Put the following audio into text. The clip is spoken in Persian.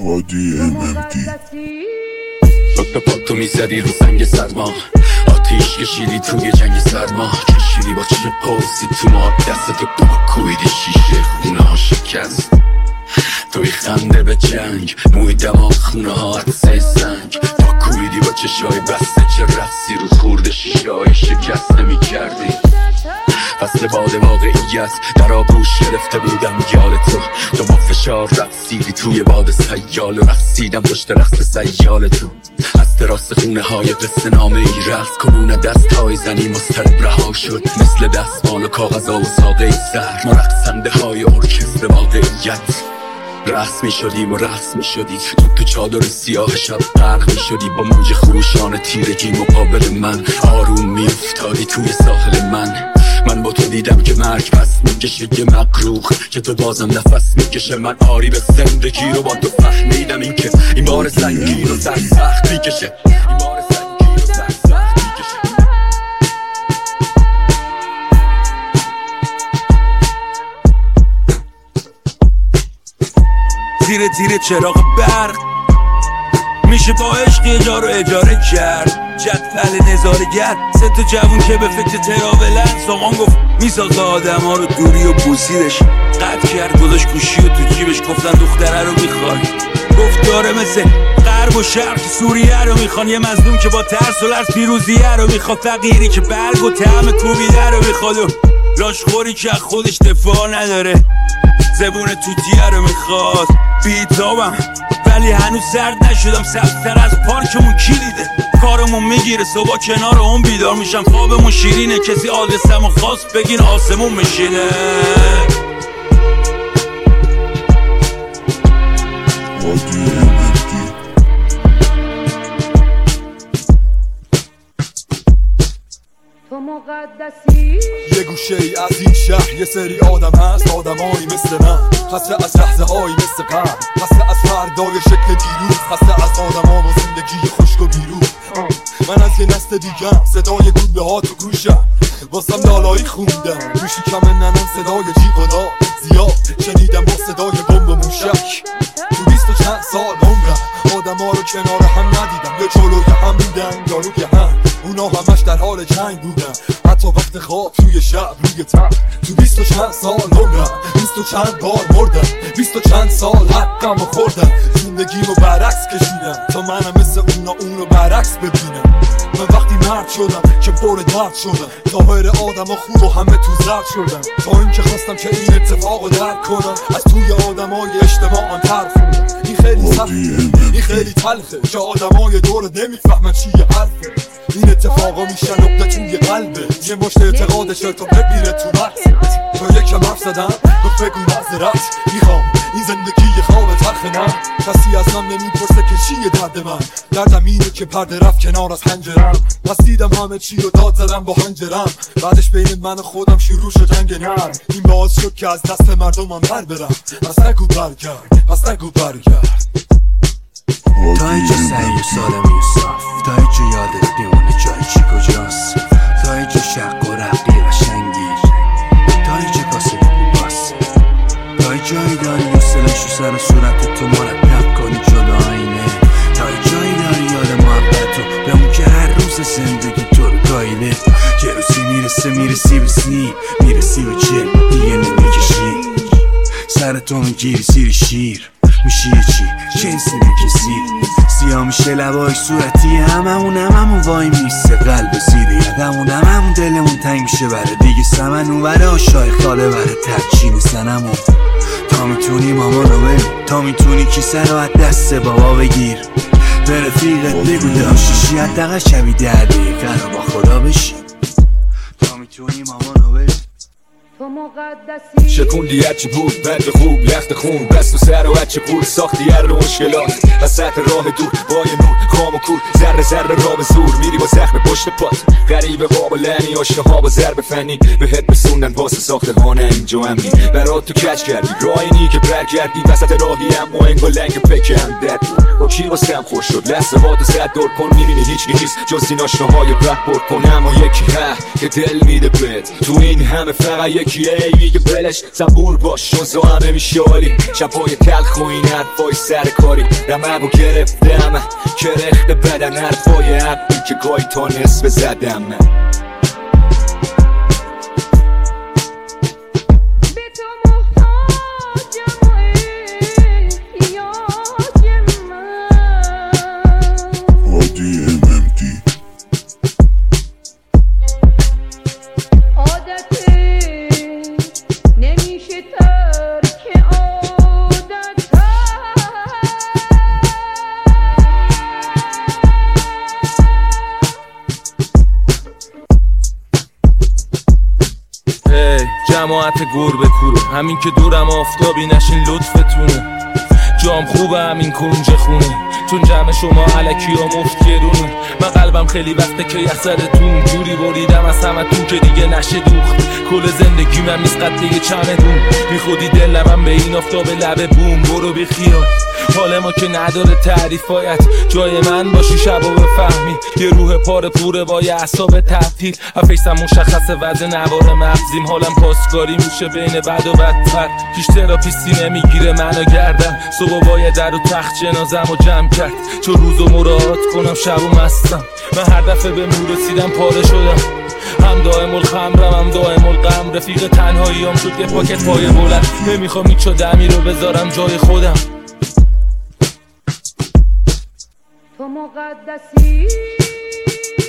هادی MMD به پاتو میزدی رو سنگ سرما، آتیش کشیدی توی جنگ سرما، کشیدی با چه قوسی تو ما، دستتو کوبیدی شیشه خونه ها شکست، توی خنده به جنگ، موی دماغ خونه ها عدسه سنگ، با کوبیدی با چشای بسته، چه رقصی رو خورده شیشه های شکست نمی کردی. فصل باد واقعیت در آغوش گرفته بودم یال تو با فشار رقصیدی توی باد سیال و رقصیدم پشت رقص سیال تو. از تراس خونه های قصه نامه ای رقص کنون دست های زنی مسترب رها شد، مثل دستمال و کاغذا و ساقه سر ما رقصنده های ارکستر واقعیت. رقص می شدیم و رقص می شدی تو چادر سیاه شب غرق می شدی، با موج خروشان تیرگی مقابل من آروم می افتادی توی ساحل من با تو دیدم که مرگ پس میکشه یه مقروخ که تو بازم نفس میکشه. من آری به زندگی رو با تو فهمیدم این که این بار سنگین و سخت میکشه، این بار سنگین و سخت میکشه. زیر چراغ برق میشه با عشق یه جا رو اجاره کرد. جدول نظارگر سه تا جوون که به فکر تراولن، سامان گفت میسازه آدم ها رو دوری و بوسیدش قطع کرد، گذاشت گوشی و تو جیبش، گفتن دختره رو میخوای، گفت داره مثل غرب و شرق سوریه رو میخوان، یه مظلوم که با ترس و لرز پیروزیه رو میخواد، فقیری که برگ و طعم کوبیده رو میخواد و لاشخوری که خودش دفاع نداره، زبون توتیه رو میخواد. بیتابم ولی هنوز سرد نشدم، سخت‌تر از پارکمون کلیده، کارمون میگیره صبح کنار اون بیدار میشم، خوابمون شیرینه، کسی آدرسمو خواست بگین آسمون میشینه. هادی MMD تو مقدسی یه گوشه ای از این شهر یه سری آدم هست، آدمایی مثل من، خسته از لحظه هایی مثل قبل، خسته از فردای شکل دیروز، خسته از آدم ها و زندگی خشک و بیروز. من از یه نسل دیگم، صدای گوله ها تو گوشم، واسم لالایی خوندم تو شکم ننم، صدای جیغ و داد زیاد شنیدم با صدای بمب و موشک. تو 20 و چند سال عمرم آدم ها رو کنار هم ندیدم، یا جلوی هم بودن یا روی هم، اونا همش در حال جنگ بودن، حتی وقت خواب توی شب روی تخت. تو 20 و چند سال عمرم 20 و چند بار مردم، 20 و چند سال حقم رو خوردم، زندگیمو برعکس کشیدم تا منم مثل اونا اونو برعکس ببینم. من وقتی مرد شدم که پر درد شدم، ظاهر آدم ها خوب و همه تو زرد شدم، تا اینکه خواستم که این اتفاق رو درک کنم، از توی آدم های اجتماع طرف بودم. این خیلی سخته، این خیلی تلخه که آدم های دور نمیفهمن چیه حرفه، این اتفاقا میشن نقطه توی قلبه، یه مشت اعتقادشه تا ببیره تو مغزت. تا یکم حرف زدم گفت بگو معذرت میخوام، این زندگی خواب تلخ نه، کسی از من نمیپرسه که چیه درد من، دردم اینه که پرده رفت کنار از حنجرم، پس دیدم همه چی رو داد زدم با حنجرم، بعدش بین من و خودم شروع شد جنگ نرم، این باعث شد که از دست مردمم بر برم، پس نگو برگرد، پس نگو برگرد. تا اینجا سعی و سالمی و صاف، تا اینجا یادت بیمونه جای چی کجاست، تا اینجا شق و رقی قشنگی، تا اینجا کاسه باس، تا اینجایی داری حوصله‌شو سر صورت تو مرتب کنی جلو آینه، تا اینجایی داری یاد محبت رو به اون که هر روز زندگی تو رو گاییده، یه روزی میرسی به سنی، میرسی به چه دیگه نمیکشی، سر تو میگیری سیر شیر، میشی چی جنسی میکسی، سیاه میشه لبای صورتی هممون وای میسته قلب سیدی هممون دلمون تنگ میشه بره دیگه سمن اون بره آشای خاله بره ترچین سنمون، تا میتونی ماما رو ببین، تا میتونی کیسه رو از دست بابا بگیر، به رفیقت بگو داشتشی حداقل شبی 10 دقیقه رو با خدا بشی، تا میتونی ماما رو ببین. شکوندی هرچی بود بند خوب لخت خون، دست و سر و هرچی پول ساختی هر مشکلات، وسط راه دور با یه نور خام و کور، ذره ذره را به زور میری با زخم پشت پات، غریبه بابا لعنی آشنا ها با ضرب فنی بهت بسوندن واسه ساخته خانه اینجا امنی، برات تو کج کردی راینی که برگردی وسط راهی هم و انگا لنگ پکم دد با کی واسم خوش شد، لحظه با تو زد دور کن، میبینی هیچ نیست جز این آشناهای رپ بر کن، اما یکی که دل میده بهت، تو این همه فقط یک کیه میگه بلش صبور باش شنزو همه میشالی شبای تلخ و این حرفای سر کاری رمه و گرفتم کرخت بدن حرفای حقی که گاهی تا نصف زدم جماعت گربه کوره همین که دورم آفتابی نشین لطفتونه جام خوبه همین کنج خونه چون جمع شما علکی ها مفت گرونه من قلبم خیلی وقته که یخ زدتون جوری بریدم از همتون که دیگه نشه دوخت کل زندگی من نیست قد یه چمدون بی خودی دلم به این آفتاب لبه بوم برو بی خیال حال ما که نداره تعریفایت جای من باشی شب و بفهمی یه روح پاره پوره با یه اعصاب تعطیل افیسم مشخصه وضع نوار مغزیم حالم پاسکاری میشه بین بد و بدتر هیچ تراپیستی نمیگیره منو گردم صبح باید در و تخت جنازم و جمع کرد چون روزو مراعات کنم شب و مستم من هر دفعه به نور رسیدم پاره شدم هم دائم الخمرم هم دائم الغم رفیق تنهاییام شد یه پاکت پای بلند نمیخوام هیچ دمی رو بذارم جای خودم تو مقدسی